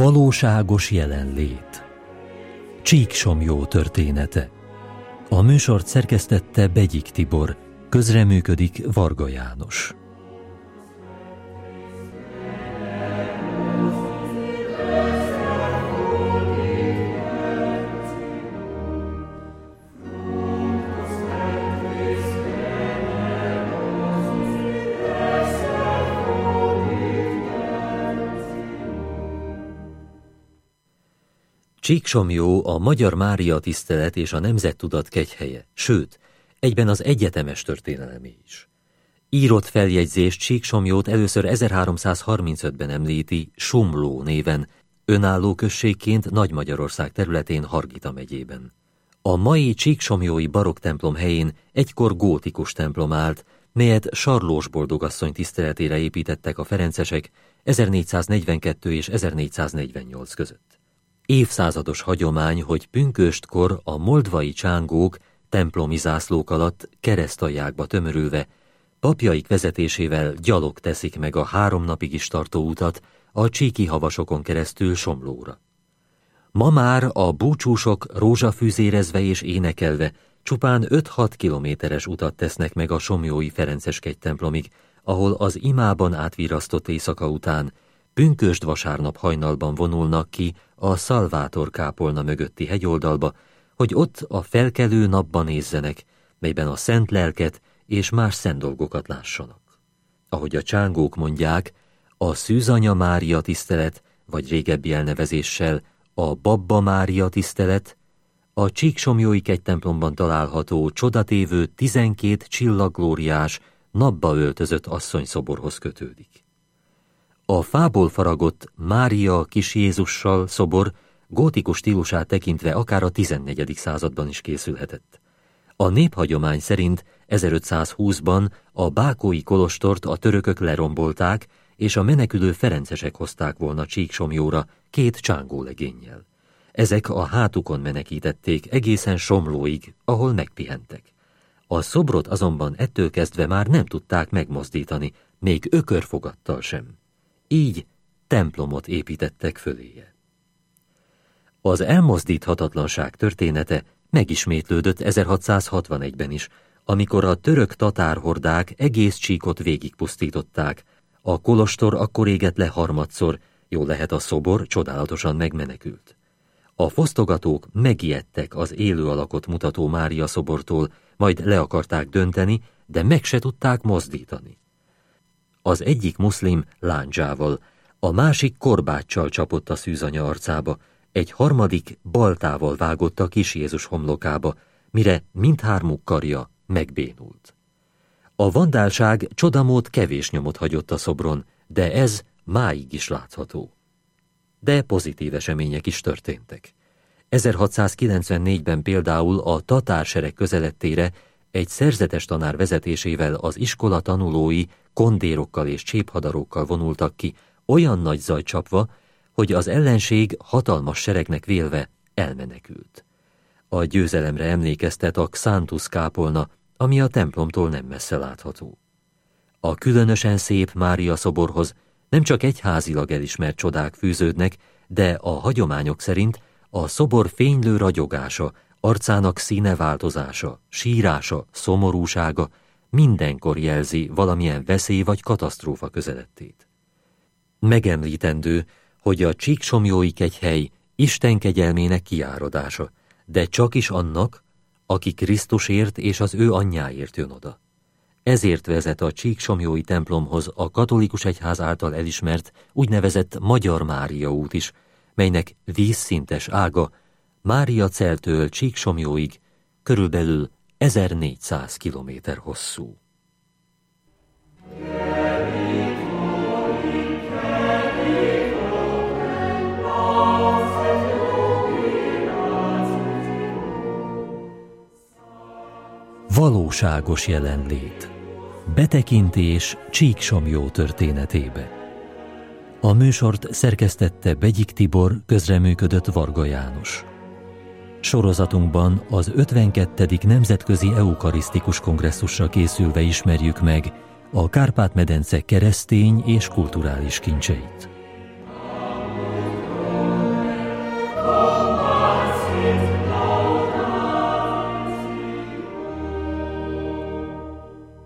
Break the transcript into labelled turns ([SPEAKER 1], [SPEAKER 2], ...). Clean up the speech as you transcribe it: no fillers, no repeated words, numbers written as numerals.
[SPEAKER 1] Valóságos jelenlét. Csíksomlyó története. A műsort szerkesztette Begyik Tibor, közreműködik Varga János. Csíksomlyó a Magyar Mária tisztelet és a nemzettudat kegyhelye, sőt, egyben az egyetemes történelemé is. Írott feljegyzés Csíksomlyót először 1335-ben említi Somló néven, önálló községként Nagy-Magyarország területén Hargita megyében. A mai csíksomlyói barokk templom helyén egykor gótikus templom állt, melyet Sarlós boldogasszony tiszteletére építettek a ferencesek 1442 és 1448 között. Évszázados hagyomány, hogy pünköstkor a moldvai csángók templomi zászlók alatt keresztaljákba tömörülve, papjaik vezetésével gyalog teszik meg a 3 napig is tartó utat a csíki havasokon keresztül Somlóra. Ma már a búcsúsok rózsafűzérezve és énekelve csupán 5-6 kilométeres utat tesznek meg a somlyói Ferenceskegy templomig, ahol az imában átvirasztott éjszaka után pünkösd vasárnap hajnalban vonulnak ki a Szalvátor kápolna mögötti hegyoldalba, hogy ott a felkelő napban nézzenek, melyben a szent lelket és más szent dolgokat lássanak. Ahogy a csángók mondják, a Szűzanya Mária tisztelet, vagy régebbi elnevezéssel a Babba Mária tisztelet, a csíksomlyói kegytemplomban található csodatévő 12 csillagglóriás, napba öltözött asszonyszoborhoz kötődik. A fából faragott Mária kis Jézussal szobor gótikus stílusát tekintve akár a 14. században is készülhetett. A néphagyomány szerint 1520-ban a bákói kolostort a törökök lerombolták, és a menekülő ferencesek hozták volna Csíksomlyóra 2 csángólegénnyel. Ezek a hátukon menekítették egészen Somlóig, ahol megpihentek. A szobrot azonban ettől kezdve már nem tudták megmozdítani, még ökörfogattal sem. Így templomot építettek föléje. Az elmozdíthatatlanság története megismétlődött 1661-ben is, amikor a török tatárhordák egész Csíkot végigpusztították. A kolostor akkor égett le harmadszor, jól lehet a szobor csodálatosan megmenekült. A fosztogatók megijedtek az élő alakot mutató Mária szobortól, majd le akarták dönteni, de meg se tudták mozdítani. Az egyik muszlim lándzsával, a másik korbáccsal csapott a szűzanya arcába, egy harmadik baltával vágott a kis Jézus homlokába, mire mindhármuk karja megbénult. A vandálság csodamód kevés nyomot hagyott a szobron, de ez máig is látható. De pozitív események is történtek. 1694-ben például a tatársereg közelettére egy szerzetes tanár vezetésével az iskola tanulói kondérokkal és cséphadarokkal vonultak ki, olyan nagy zajt csapva, hogy az ellenség hatalmas seregnek vélve elmenekült. A győzelemre emlékeztet a Xantus kápolna, ami a templomtól nem messze látható. A különösen szép Mária szoborhoz nem csak egyházilag elismert csodák fűződnek, de a hagyományok szerint a szobor fénylő ragyogása, arcának színe változása, sírása, szomorúsága mindenkor jelzi valamilyen veszély vagy katasztrófa közelettét. Megemlítendő, hogy a csíksomlyói kegyhely Isten kegyelmének kiáradása, de csak is annak, aki Krisztusért és az ő anyjáért jön oda. Ezért vezet a csíksomlyói templomhoz a katolikus egyház által elismert úgynevezett Magyar Mária út is, melynek vízszintes ága Máriaceltől Csíksomlyóig körülbelül 1400 kilométer hosszú. Valóságos jelenlét. Betekintés Csíksomlyó történetébe. A műsort szerkesztette Begyik Tibor, közreműködött Varga János. Sorozatunkban az 52. Nemzetközi Eukarisztikus Kongresszusra készülve ismerjük meg a Kárpát-medence keresztény és kulturális kincseit.